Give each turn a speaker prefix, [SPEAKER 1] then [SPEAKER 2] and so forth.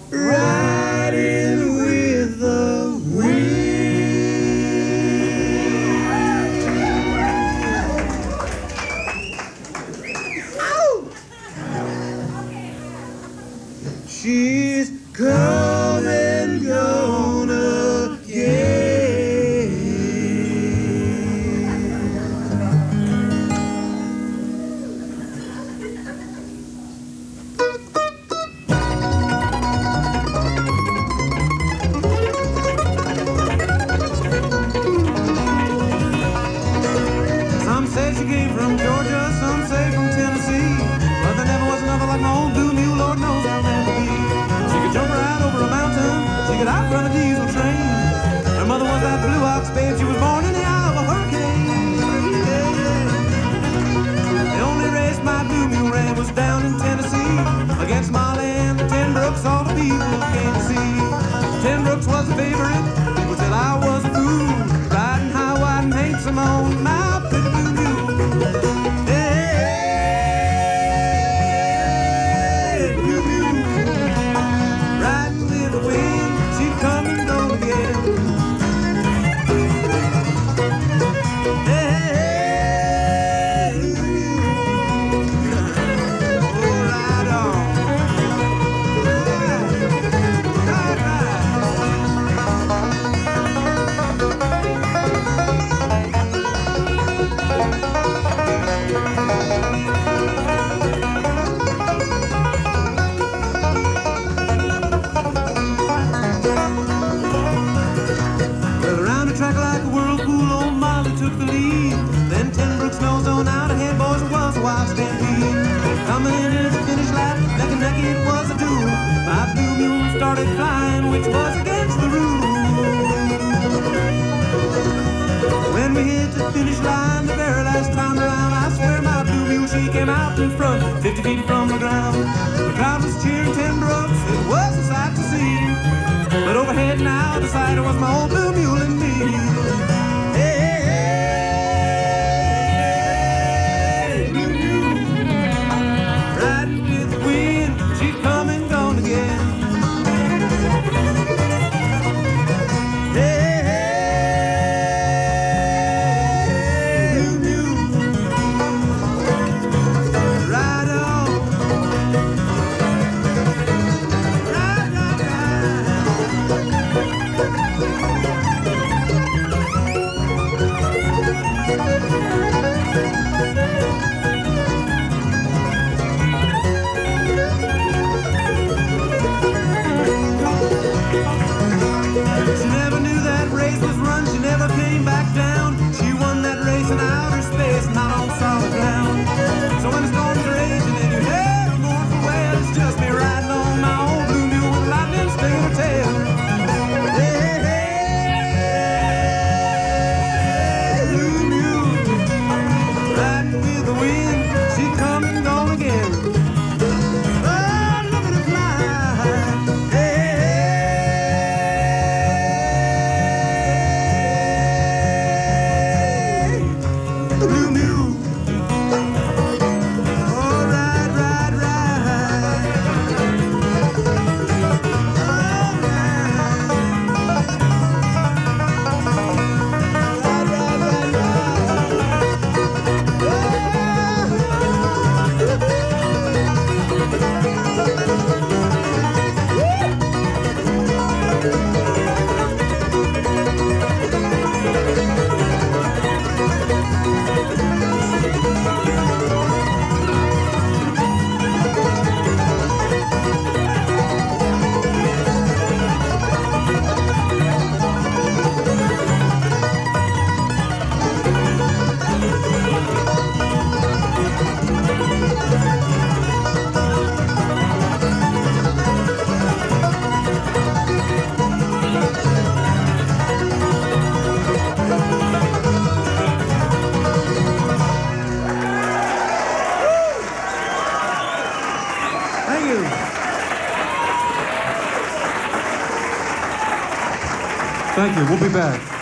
[SPEAKER 1] riding with the wind. She's come and gone again. Some say she came from Georgia, some say from Tennessee, but there never was another like my old blue mule, Lord knows I'll never be. She could jump right over a mountain, she could outrun a diesel train. Her mother was that blue ox babe, she was born in the eye of a hurricane. The only race my blue mule ran was down in Tennessee, against my land, the Ten Brooks, all the people came to see. Ten Brooks was a favorite, people said I was a fool, riding high, wide, and handsome on my pretty blue mule. Hey, blue mule, riding with the wind, she's coming gone again. Hey, blue mule, oh, ride on, ride, ride, well, around the track like a whirlpool, old Molly took the lead. Then Ten Brooks nosed on out ahead, boys, it was a wild stampede. Coming into the finish line, neck and neck it was a duel. My blue mule started flying, which was against the rules. When we hit the finish line, the very last time around, I swear my blue mule, she came out in front, 50 feet from the ground. The crowd was cheering Ten Brooks, it was a sight to see. But overhead now, the sight was my old blue mule and me. Hey, hey, hey, blue mule, riding with the wind, she's come and gone again. Hey, hey, blue mule, ride on, ride, ride, She never knew that race was run, she never came back down. She won that race in outer space, not on solid ground. So when the storms are raging and you hear a mournful wail, it's just me riding on my old blue mule with a lightning sting in her tail. Hey, hey, blue mule, riding with the wind, she come and gone again. Oh, look at her fly. Blue mule, oh, ride, ride, ride, oh, ride, ride, ride, Thank you.
[SPEAKER 2] Thank you. We'll be back.